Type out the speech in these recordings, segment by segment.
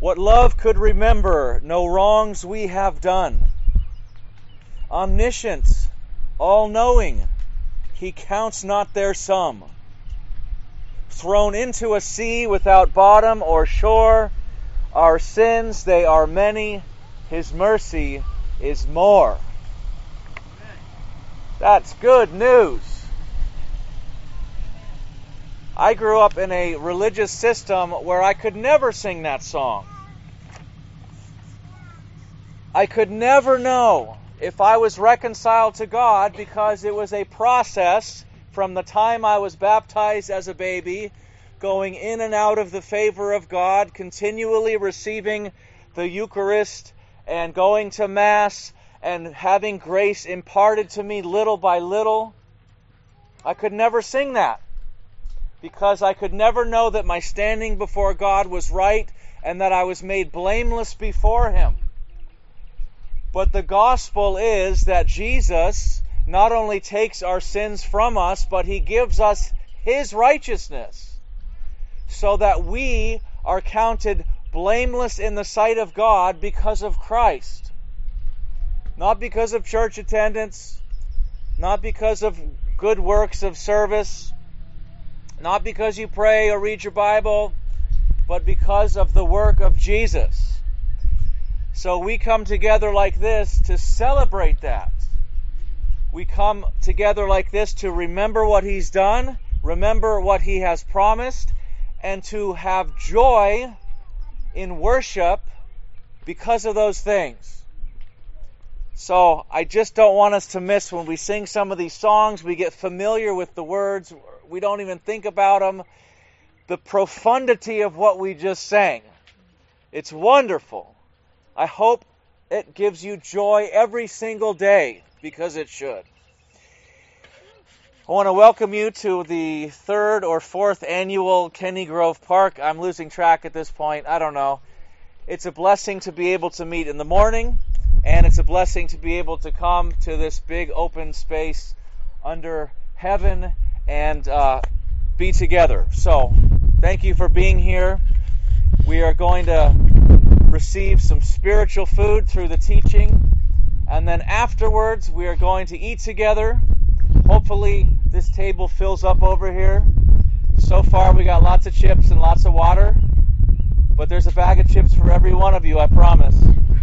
What love could remember, no wrongs we have done. Omniscient, all-knowing, he counts not their sum. Thrown into a sea without bottom or shore, our sins, they are many, his mercy is more. That's good news. I grew up in a religious system where I could never sing that song. I could never know if I was reconciled to God because it was a process from the time I was baptized as a baby, going in and out of the favor of God, continually receiving the Eucharist and going to Mass and having grace imparted to me little by little. I could never sing that because I could never know that my standing before God was right and that I was made blameless before Him. But the gospel is that Jesus not only takes our sins from us, but He gives us His righteousness, so that we are counted blameless in the sight of God because of Christ. Not because of church attendance, not because of good works of service, not because you pray or read your Bible, but because of the work of Jesus. So we come together like this to celebrate that. We come together like this to remember what He's done, remember what He has promised, and to have joy in worship because of those things. So I just don't want us to miss when we sing some of these songs, we get familiar with the words, we don't even think about them, the profundity of what we just sang. It's wonderful. I hope it gives you joy every single day, because it should. I want to welcome you to the 3rd or 4th annual Kenny Grove Park. I'm losing track at this point. I don't know. It's a blessing to be able to meet in the morning, and it's a blessing to be able to come to this big open space under heaven and be together. So, thank you for being here. We are going to receive some spiritual food through the teaching, and then afterwards we are going to eat together. Hopefully this table fills up over here. So far we got lots of chips and lots of water, but there's a bag of chips for every one of you, I promise.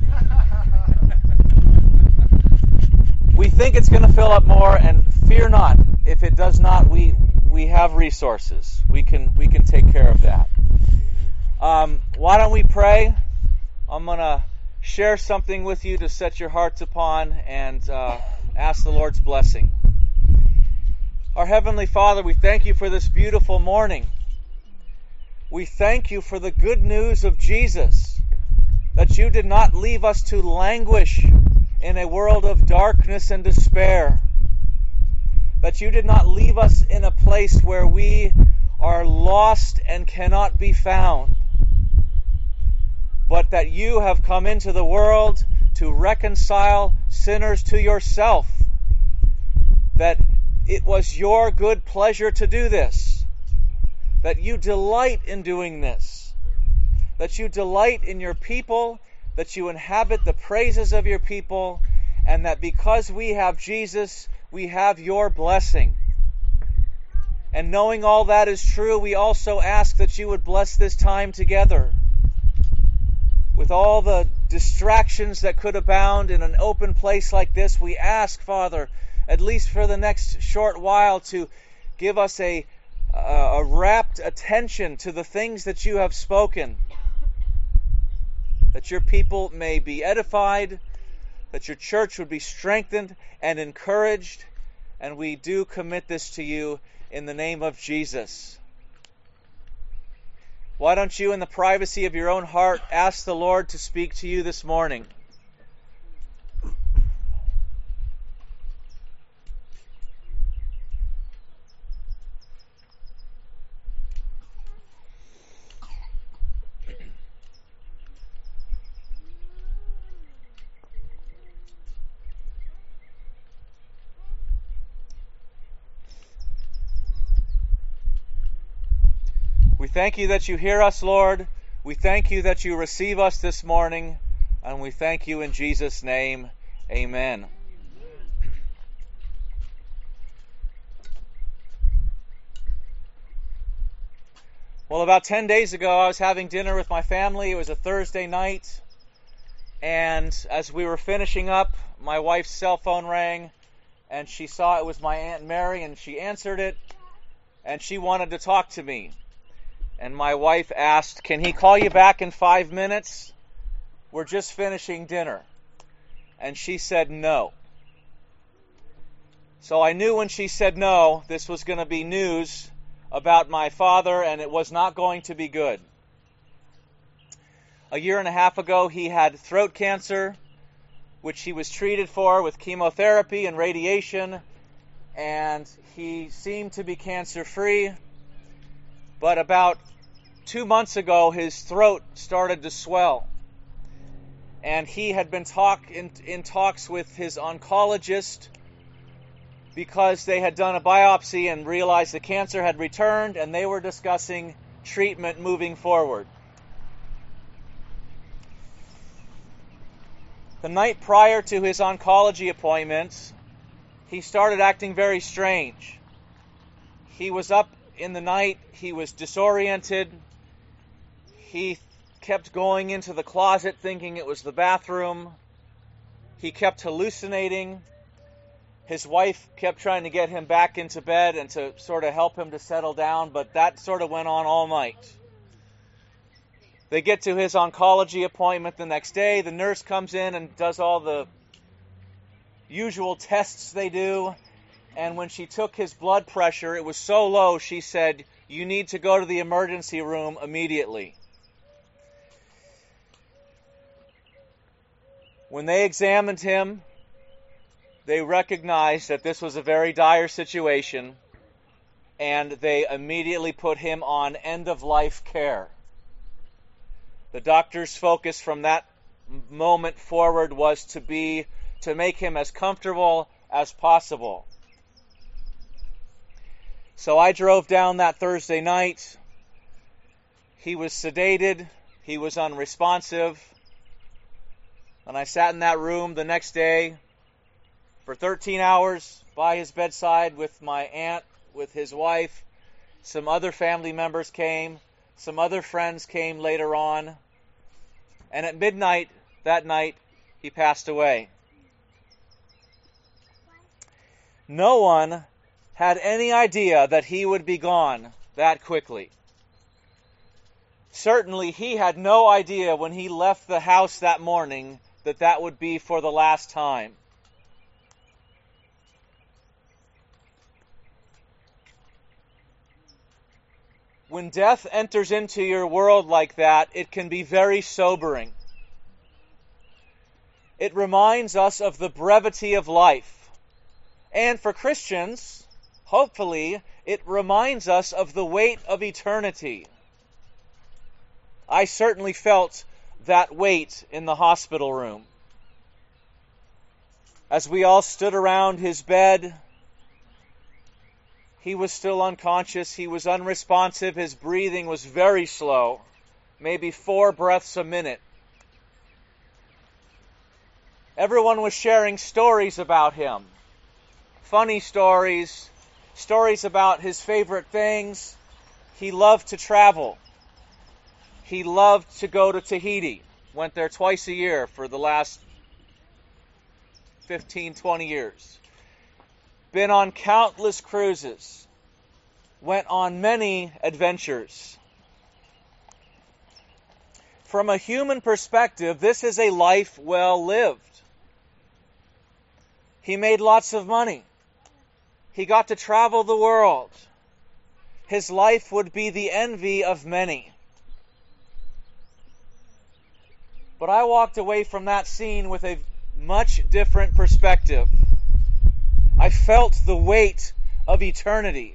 We think it's going to fill up more, and fear not. If it does not, we have resources. We can take care of that. Why don't we pray? I'm going to share something with you to set your hearts upon and ask the Lord's blessing. Our Heavenly Father, we thank you for this beautiful morning. We thank you for the good news of Jesus, that you did not leave us to languish in a world of darkness and despair, that you did not leave us in a place where we are lost and cannot be found, but that you have come into the world to reconcile sinners to yourself, that it was your good pleasure to do this, that you delight in doing this, that you delight in your people, that you inhabit the praises of your people, and that because we have Jesus, we have your blessing. And knowing all that is true, we also ask that you would bless this time together. With all the distractions that could abound in an open place like this, we ask, Father, at least for the next short while, to give us a rapt attention to the things that you have spoken, that your people may be edified, that your church would be strengthened and encouraged, and we do commit this to you in the name of Jesus. Why don't you, in the privacy of your own heart, ask the Lord to speak to you this morning? We thank you that you hear us, Lord. We thank you that you receive us this morning, and we thank you in Jesus' name. Amen. Well, about 10 days ago, I was having dinner with my family. It was a Thursday night, and as we were finishing up, my wife's cell phone rang, and she saw it was my Aunt Mary, and she answered it, and she wanted to talk to me. And my wife asked, "Can he call you back in 5 minutes? We're just finishing dinner." And she said no. So I knew when she said no, this was going to be news about my father, and it was not going to be good. A year and a half ago, he had throat cancer, which he was treated for with chemotherapy and radiation, and he seemed to be cancer-free. But about 2 months ago, his throat started to swell, and he had been in talks with his oncologist because they had done a biopsy and realized the cancer had returned, and they were discussing treatment moving forward. The night prior to his oncology appointment, he started acting very strange. He was up in the night, he was disoriented, he kept going into the closet thinking it was the bathroom, he kept hallucinating. His wife kept trying to get him back into bed and to sort of help him to settle down, but that sort of went on all night. They get to his oncology appointment the next day. The nurse comes in and does all the usual tests they do. And when she took his blood pressure, it was so low, she said, "You need to go to the emergency room immediately." When they examined him, they recognized that this was a very dire situation, and they immediately put him on end-of-life care. The doctor's focus from that moment forward was to make him as comfortable as possible. So I drove down that Thursday night. He was sedated. He was unresponsive. And I sat in that room the next day for 13 hours by his bedside with my aunt, with his wife. Some other family members came. Some other friends came later on. And at midnight that night, he passed away. No one had any idea that he would be gone that quickly. Certainly, he had no idea when he left the house that morning that that would be for the last time. When death enters into your world like that, it can be very sobering. It reminds us of the brevity of life. And for Christians, hopefully, it reminds us of the weight of eternity. I certainly felt that weight in the hospital room. As we all stood around his bed, he was still unconscious. He was unresponsive. His breathing was very slow, maybe 4 breaths a minute. Everyone was sharing stories about him. Funny stories, stories about his favorite things. He loved to travel. He loved to go to Tahiti. Went there twice a year for the last 15, 20 years. Been on countless cruises, went on many adventures. From a human perspective, this is a life well lived. He made lots of money. He got to travel the world. His life would be the envy of many. But I walked away from that scene with a much different perspective. I felt the weight of eternity.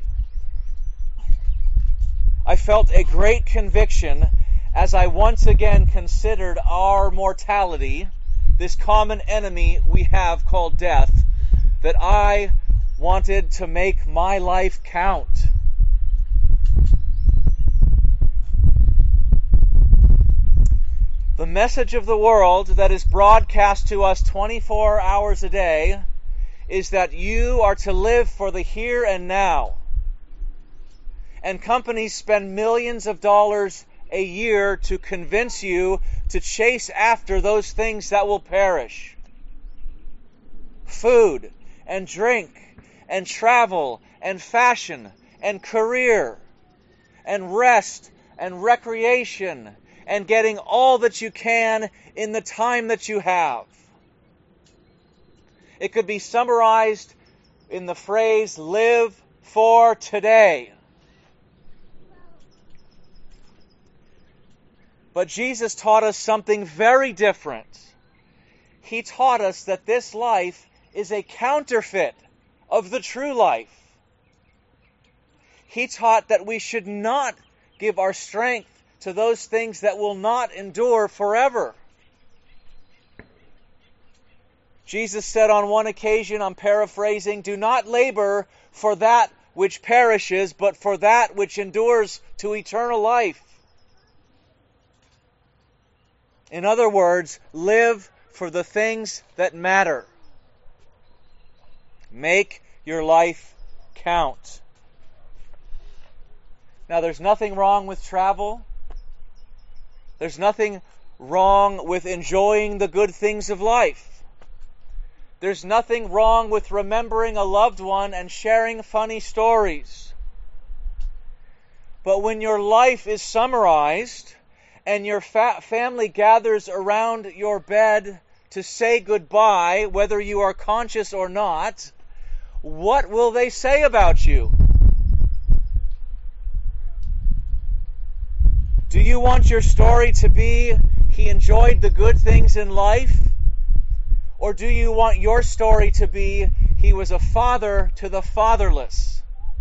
I felt a great conviction as I once again considered our mortality, this common enemy we have called death, that I wanted to make my life count. The message of the world that is broadcast to us 24 hours a day is that you are to live for the here and now. And companies spend millions of dollars a year to convince you to chase after those things that will perish. Food and drink and travel and fashion and career and rest and recreation and getting all that you can in the time that you have. It could be summarized in the phrase, live for today. But Jesus taught us something very different. He taught us that this life is a counterfeit of the true life. He taught that we should not give our strength to those things that will not endure forever. Jesus said on one occasion, I'm paraphrasing, do not labor for that which perishes, but for that which endures to eternal life. In other words, live for the things that matter. Make your life count. Now, there's nothing wrong with travel. There's nothing wrong with enjoying the good things of life. There's nothing wrong with remembering a loved one and sharing funny stories. But when your life is summarized and your family gathers around your bed to say goodbye, whether you are conscious or not, what will they say about you? Do you want your story to be, he enjoyed the good things in life? Or do you want your story to be, he was a father to the fatherless?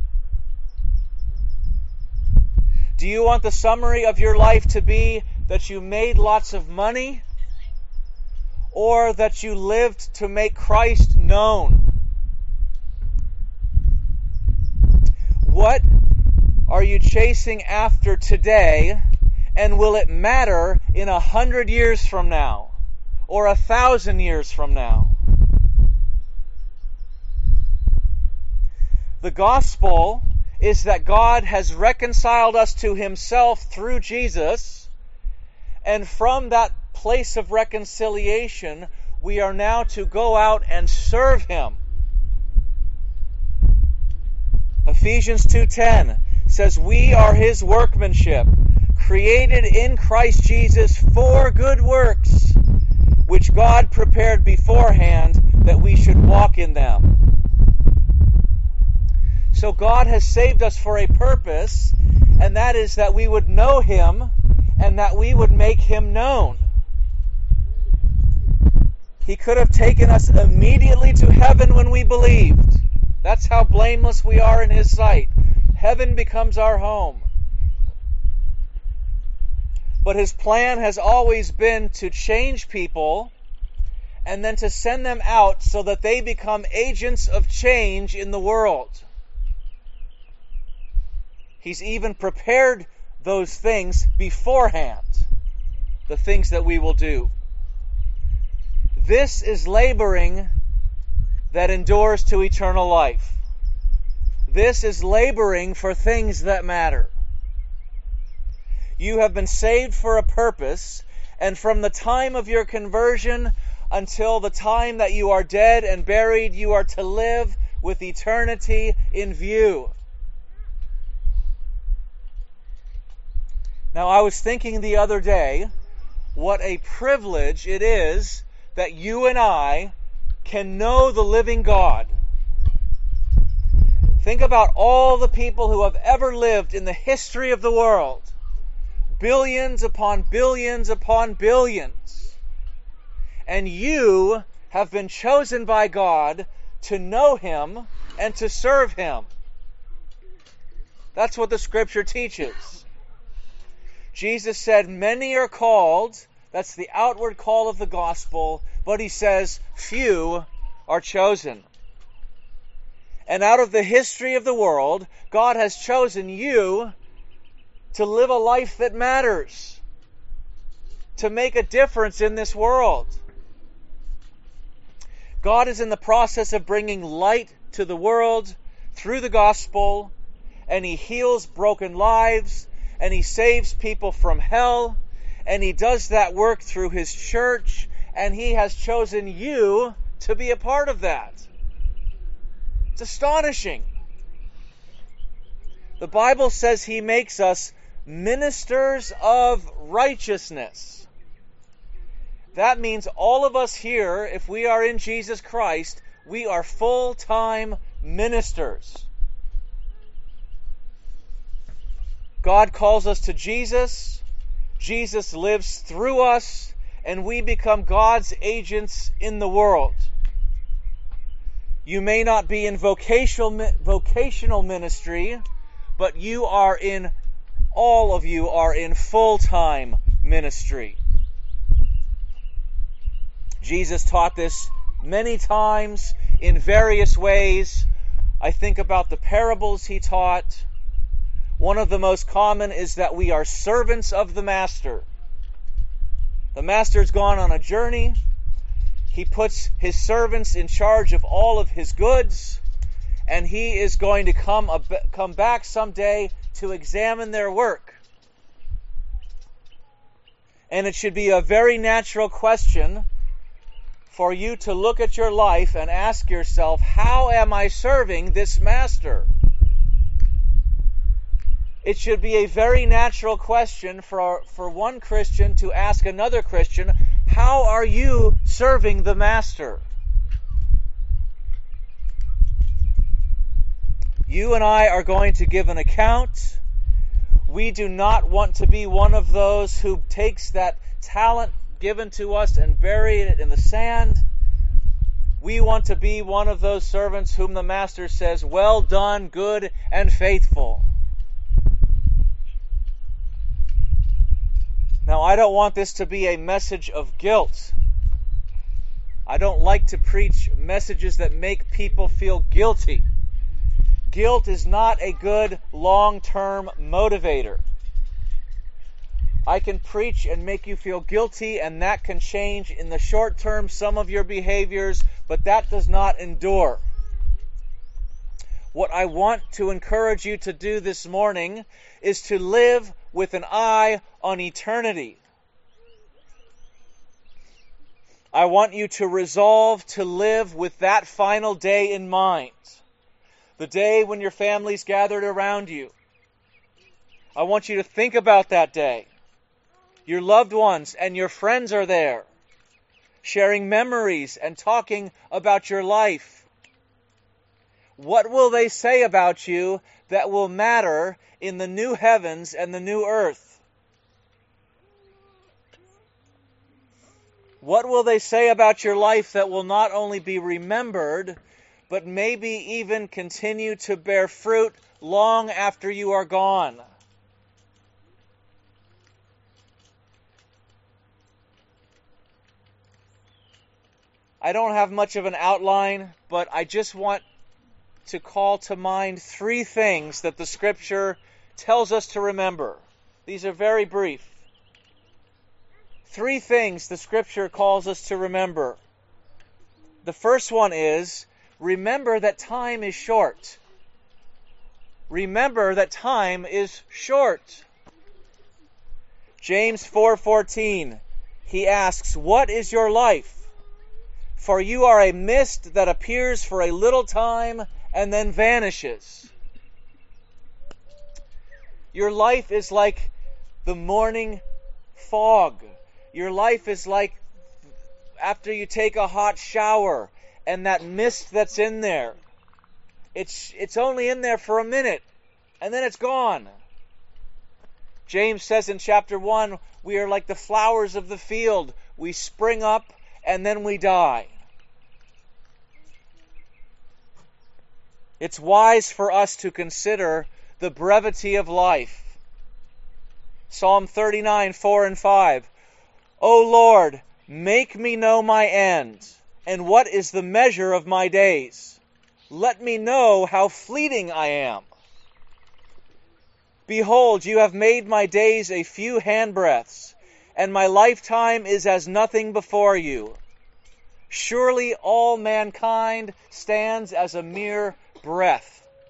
Do you want the summary of your life to be that you made lots of money? Or that you lived to make Christ known? What are you chasing after today, and will it matter in 100 years from now? Or 1,000 years from now? The gospel is that God has reconciled us to himself through Jesus, and from that place of reconciliation, we are now to go out and serve him. Ephesians 2:10 says, we are his workmanship, created in Christ Jesus for good works, which God prepared beforehand that we should walk in them. So God has saved us for a purpose, and that is that we would know him and that we would make him known. He could have taken us immediately to heaven when we believed. That's how blameless we are in his sight. Heaven becomes our home. But his plan has always been to change people and then to send them out so that they become agents of change in the world. He's even prepared those things beforehand, the things that we will do. This is laboring that endures to eternal life. This is laboring for things that matter. You have been saved for a purpose, and from the time of your conversion until the time that you are dead and buried, you are to live with eternity in view. Now, I was thinking the other day, what a privilege it is that you and I can know the living God. Think about all the people who have ever lived in the history of the world. Billions upon billions upon billions. And you have been chosen by God to know him and to serve him. That's what the scripture teaches. Jesus said, many are called. That's the outward call of the gospel. But he says, few are chosen. And out of the history of the world, God has chosen you to live a life that matters. to make a difference in this world. God is in the process of bringing light to the world through the gospel, and He heals broken lives, and He saves people from hell, and He does that work through His church, and He has chosen you to be a part of that. It's astonishing. The Bible says He makes us ministers of righteousness. That means all of us here, if we are in Jesus Christ, we are full-time ministers. God calls us to Jesus. Jesus lives through us, and we become God's agents in the world. You may not be in vocational ministry, but all of you are in full-time ministry. Jesus taught this many times in various ways. I think about the parables He taught. One of the most common is that we are servants of the Master. The Master's gone on a journey. He puts His servants in charge of all of His goods, and He is going to come back someday to examine their work. And it should be a very natural question for you to look at your life and ask yourself, how am I serving this Master? It should be a very natural question for one Christian to ask another Christian, how are you serving the Master? You and I are going to give an account. We do not want to be one of those who takes that talent given to us and bury it in the sand. We want to be one of those servants whom the Master says, well done, good and faithful. Now, I don't want this to be a message of guilt. I don't like to preach messages that make people feel guilty. Guilt is not a good long-term motivator. I can preach and make you feel guilty, and that can change in the short term some of your behaviors, but that does not endure. What I want to encourage you to do this morning is to live with an eye on eternity. I want you to resolve to live with that final day in mind. The day when your family's gathered around you. I want you to think about that day. Your loved ones and your friends are there, sharing memories and talking about your life. What will they say about you that will matter in the new heavens and the new earth? What will they say about your life that will not only be remembered, but maybe even continue to bear fruit long after you are gone? I don't have much of an outline, but I just want to call to mind 3 things that the Scripture tells us to remember. These are very brief. 3 things the Scripture calls us to remember. The first one is, remember that time is short. Remember that time is short. James 4:14, he asks, what is your life? For you are a mist that appears for a little time and then vanishes. Your life is like the morning fog. Your life is like after you take a hot shower and that mist that's in there. It's only in there for a minute and then it's gone. James says in chapter 1, we are like the flowers of the field. We spring up and then we die. It's wise for us to consider the brevity of life. Psalm 39, 4 and 5. O Lord, make me know my end, and what is the measure of my days. Let me know how fleeting I am. Behold, you have made my days a few handbreadths, and my lifetime is as nothing before you. Surely all mankind stands as a mere breath.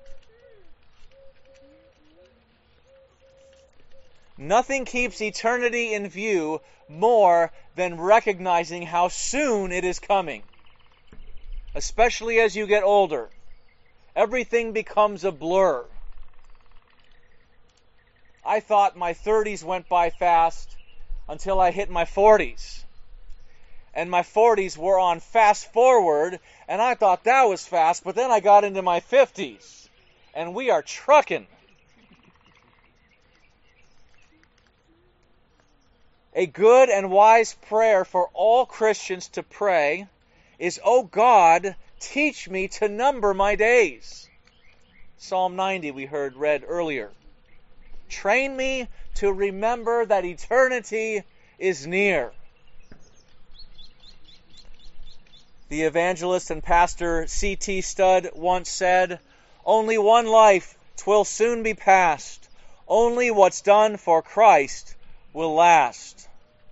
Nothing keeps eternity in view more than recognizing how soon it is coming. Especially as you get older, everything becomes a blur. I thought my 30s went by fast until I hit my 40s. And my 40s were on fast forward, and I thought that was fast, but then I got into my 50s, and we are trucking. A good and wise prayer for all Christians to pray is, "O God, teach me to number my days." Psalm 90 we heard read earlier. Train me to remember that eternity is near. The evangelist and pastor C.T. Studd once said, "Only one life, 'twill soon be past. Only what's done for Christ will last."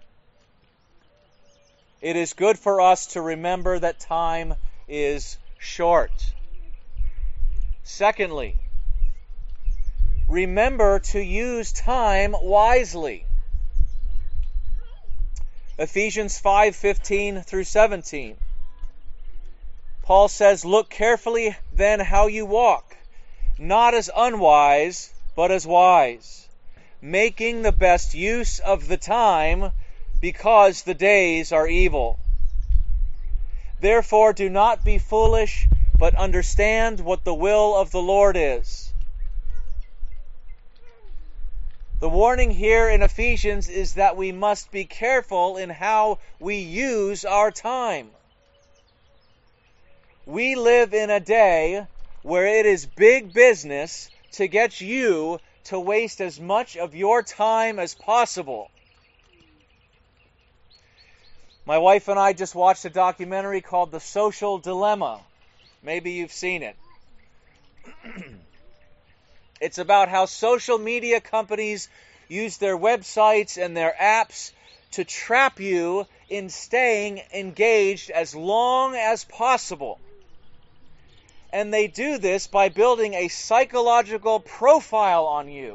It is good for us to remember that time is short. Secondly, remember to use time wisely. Ephesians 5:15 through 17. Paul says, "Look carefully then how you walk, not as unwise, but as wise, making the best use of the time, because the days are evil. Therefore do not be foolish, but understand what the will of the Lord is." The warning here in Ephesians is that we must be careful in how we use our time. We live in a day where it is big business to get you to waste as much of your time as possible. My wife and I just watched a documentary called The Social Dilemma. Maybe you've seen it. It's about how social media companies use their websites and their apps to trap you in staying engaged as long as possible. And they do this by building a psychological profile on you.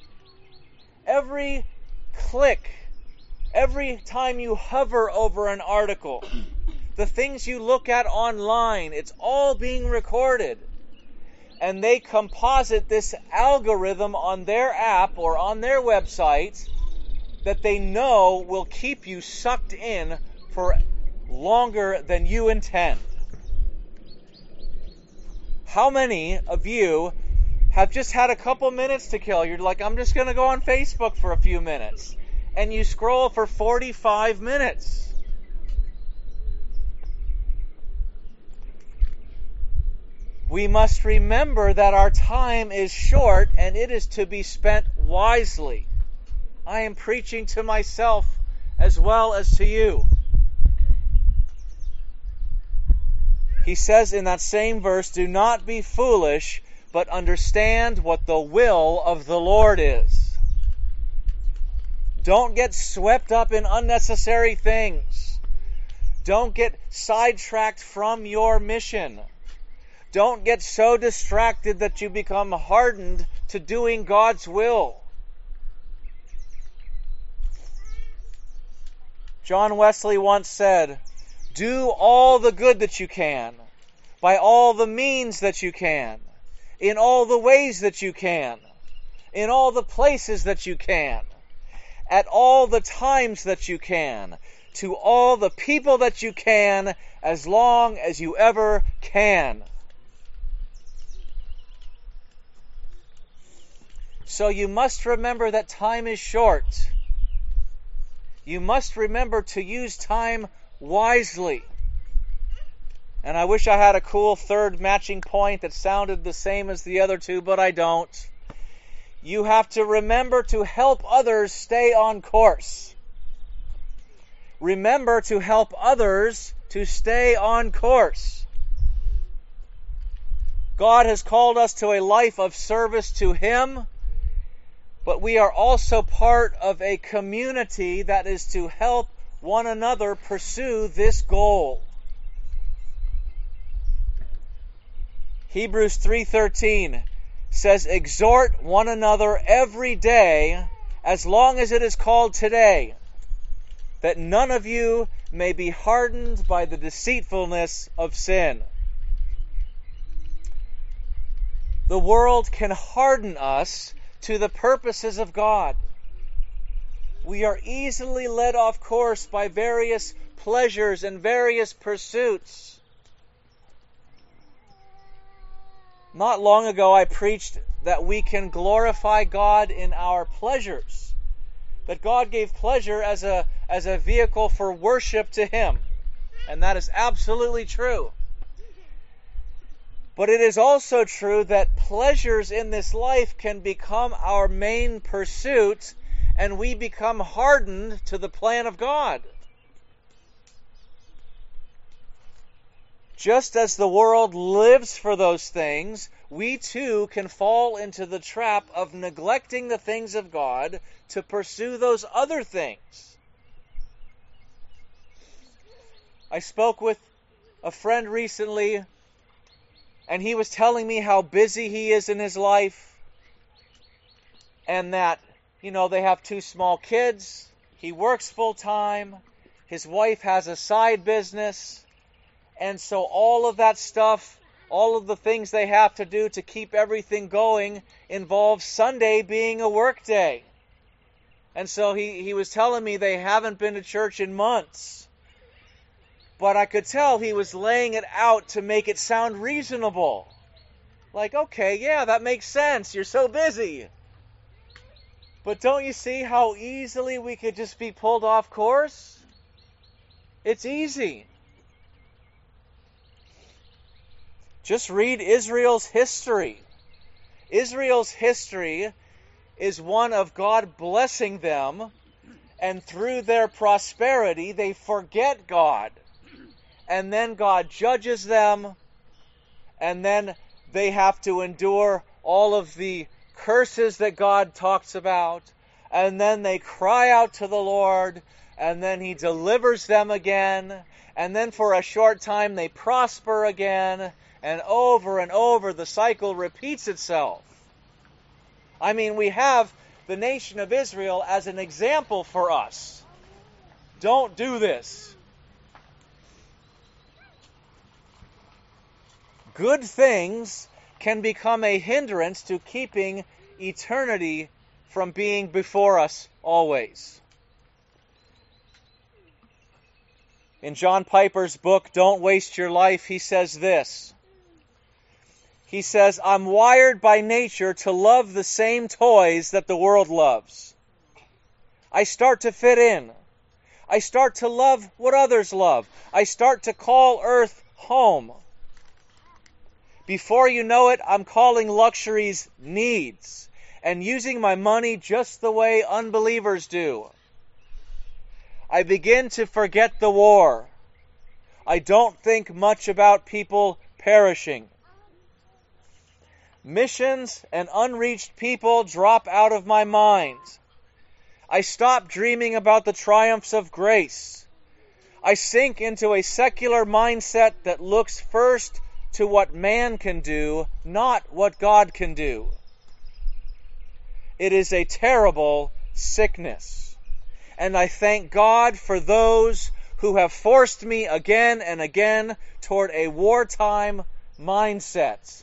Every click, every time you hover over an article, the things you look at online, it's all being recorded. And they composite this algorithm on their app or on their website that they know will keep you sucked in for longer than you intend. How many of you have just had a couple minutes to kill? You're like, I'm just going to go on Facebook for a few minutes. And you scroll for 45 minutes. We must remember that our time is short and it is to be spent wisely. I am preaching to myself as well as to you. He says in that same verse, "Do not be foolish, but understand what the will of the Lord is." Don't get swept up in unnecessary things. Don't get sidetracked from your mission. Don't get so distracted that you become hardened to doing God's will. John Wesley once said, "Do all the good that you can, by all the means that you can, in all the ways that you can, in all the places that you can, at all the times that you can, to all the people that you can, as long as you ever can." So you must remember that time is short. You must remember to use time wisely. And I wish I had a cool third matching point that sounded the same as the other two, but I don't. You have to remember to help others stay on course. Remember to help others to stay on course. God has called us to a life of service to Him, but we are also part of a community that is to help one another pursue this goal. Hebrews 3:13 says, "Exhort one another every day, as long as it is called today, that none of you may be hardened by the deceitfulness of sin." The world can harden us to the purposes of God. We are easily led off course by various pleasures and various pursuits. Not long ago, I preached that we can glorify God in our pleasures, that God gave pleasure as a vehicle for worship to Him, and that is absolutely true. But it is also true that pleasures in this life can become our main pursuit, and we become hardened to the plan of God. Just as the world lives for those things, we too can fall into the trap of neglecting the things of God to pursue those other things. I spoke with a friend recently, and he was telling me how busy he is in his life, and that, they have 2 small kids, he works full time, his wife has a side business, and so all of that stuff, all of the things they have to do to keep everything going involves Sunday being a work day. And so he was telling me they haven't been to church in months. But I could tell he was laying it out to make it sound reasonable. Like, okay, yeah, that makes sense. You're so busy. But don't you see how easily we could just be pulled off course? It's easy. Just read Israel's history. Israel's history is one of God blessing them, and through their prosperity, they forget God. And then God judges them, and then they have to endure all of the curses that God talks about, and then they cry out to the Lord, and then He delivers them again, and then for a short time they prosper again, and over the cycle repeats itself. I mean, we have the nation of Israel as an example for us. Don't do this. Good things can become a hindrance to keeping eternity from being before us always. In John Piper's book, Don't Waste Your Life, he says this. He says, "I'm wired by nature to love the same toys that the world loves. I start to fit in. I start to love what others love. I start to call Earth home. Before you know it, I'm calling luxuries needs and using my money just the way unbelievers do. I begin to forget the war. I don't think much about people perishing. Missions and unreached people drop out of my mind. I stop dreaming about the triumphs of grace. I sink into a secular mindset that looks first to what man can do, not what God can do. It is a terrible sickness. And I thank God for those who have forced me again and again toward a wartime mindset."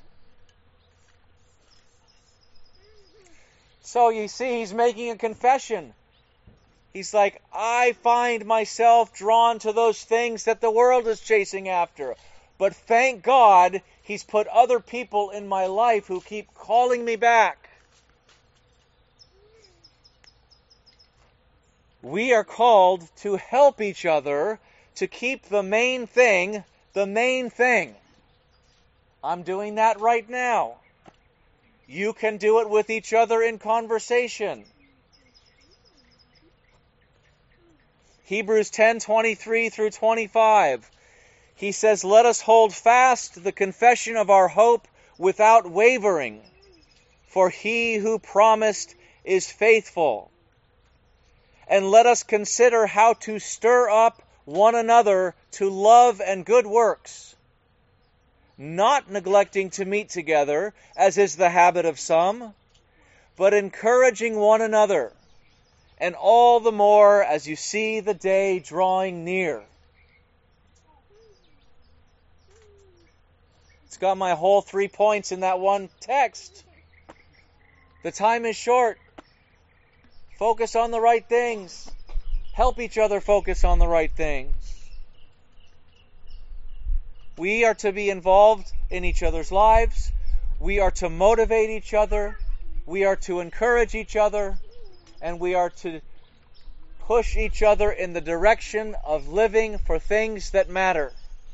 So you see, he's making a confession. He's like, I find myself drawn to those things that the world is chasing after. But thank God, He's put other people in my life who keep calling me back. We are called to help each other to keep the main thing the main thing. I'm doing that right now. You can do it with each other in conversation. Hebrews 10:23 through 25. He says, "Let us hold fast the confession of our hope without wavering, for He who promised is faithful. And let us consider how to stir up one another to love and good works, not neglecting to meet together, as is the habit of some, but encouraging one another, and all the more as you see the day drawing near. It's got my whole 3 points in that one text. The time is short. Focus on the right things. Help each other focus on the right things. We are to be involved in each other's lives. We are to motivate each other. We are to encourage each other. And we are to push each other in the direction of living for things that matter.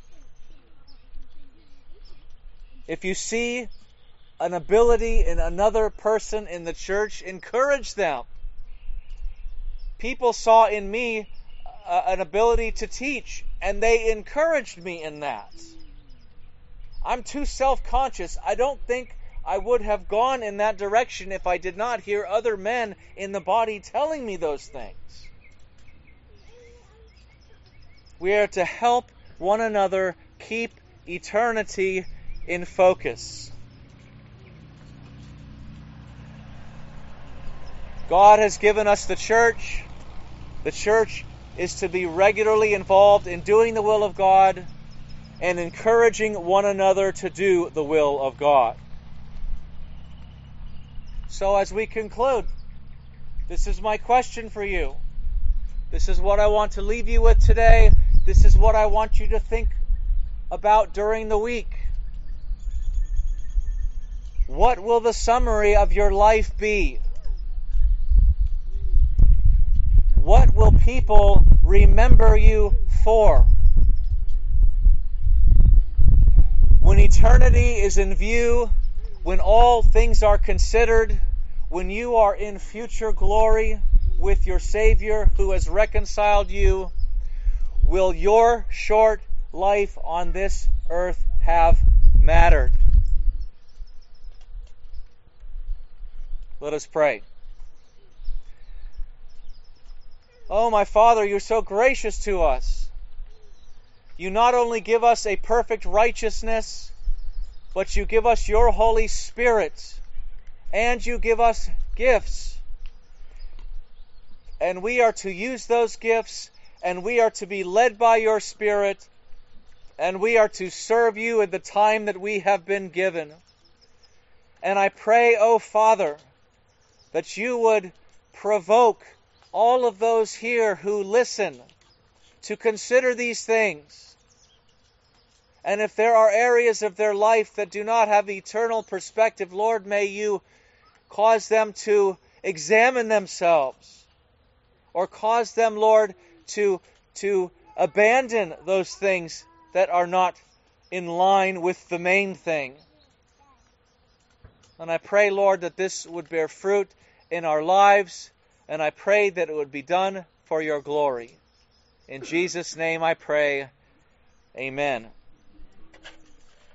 If you see an ability in another person in the church, encourage them. People saw in me an ability to teach, and they encouraged me in that. I'm too self-conscious. I don't think I would have gone in that direction if I did not hear other men in the body telling me those things. We are to help one another keep eternity in focus. God has given us the church. The church is to be regularly involved in doing the will of God and encouraging one another to do the will of God. So as we conclude, this is my question for you. This is what I want to leave you with today. This is what I want you to think about during the week. What will the summary of your life be? What will people remember you for? When eternity is in view, when all things are considered, when you are in future glory with your Savior who has reconciled you, will your short life on this earth have mattered? Let us pray. Oh, my Father, you're so gracious to us. You not only give us a perfect righteousness, but you give us your Holy Spirit, and you give us gifts. And we are to use those gifts, and we are to be led by your Spirit, and we are to serve you in the time that we have been given. And I pray, oh Father, that you would provoke all of those here who listen to consider these things. And if there are areas of their life that do not have eternal perspective, Lord, may you cause them to examine themselves, or cause them, Lord, to abandon those things that are not in line with the main thing. And I pray, Lord, that this would bear fruit in our lives, and I pray that it would be done for your glory. In Jesus' name I pray, amen.